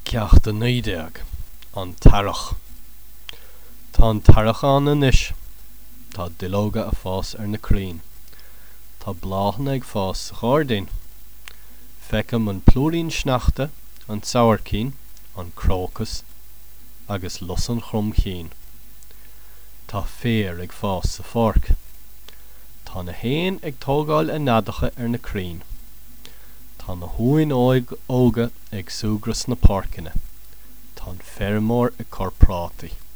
Ceachta naoideag, an tarach. Tá an tarach an anois. Tá duilleoga a fós ar na crainn. Tá bláthna ag fós sa chordainn. Feicim an plúirín sneachta, an saoircín, an crocus, agus lusan chrum chin. Tá féar ag fós sa forc. Tá na haon ag tógáil a nadacha ar na crainn. Tá na huain óga ag súgras na párcaine. Tá an feirmeoir ag cur prátaí.